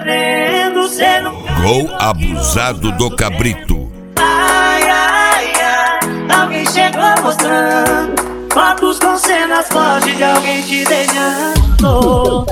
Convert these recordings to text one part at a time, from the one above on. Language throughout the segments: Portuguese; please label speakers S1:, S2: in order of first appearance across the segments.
S1: bebendo, cê não...
S2: Gol abusado do Cabrito.
S1: Ai, ai, ai, alguém chegou mostrando fotos com cenas fortes de alguém te beijando.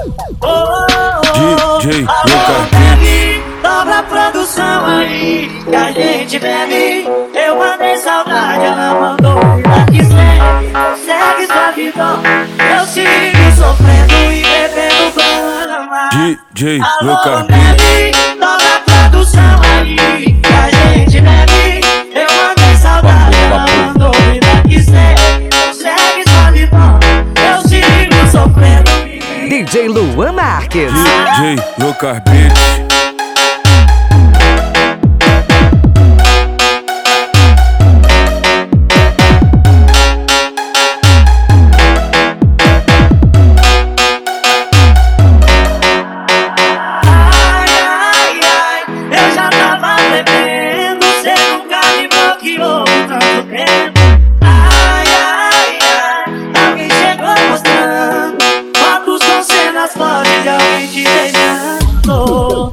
S2: DJ
S1: Alô, bebe, dobra a produção aí que a gente bebe. Eu mandei saudade, ela mandou vida que segue sua vida. Eu sigo sofrendo e bebendo brama.
S2: DJ
S1: Alô, bebe, dobra a produção aí que a gente bebe. Eu mandei saudade, ela mandou vida que segue sua vida. Eu sigo sofrendo.
S3: DJ Luan Marques.
S2: DJ Lucas Beats.
S1: Eu já tava bebendo, cê nunca me bloqueou tanto tempo. Ai, ai, ai, alguém chegou mostrando fotos com cenas fortes de alguém te beijando.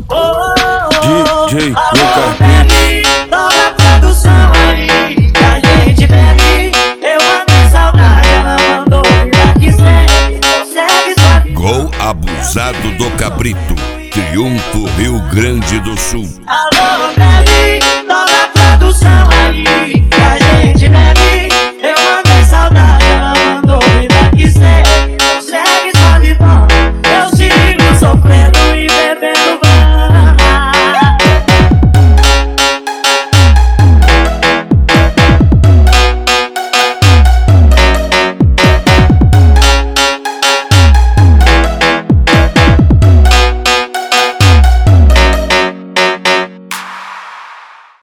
S2: DJ
S1: Alô,
S2: Lucas
S1: bebe, dobra a produção aí que a gente bebe. Eu mandei saudade, ela mandou vida que segue sua vida.
S2: Gol abusado do Cabrito. Triunfo Rio Grande do Sul.
S1: Alô, bebe, dobra a produção aí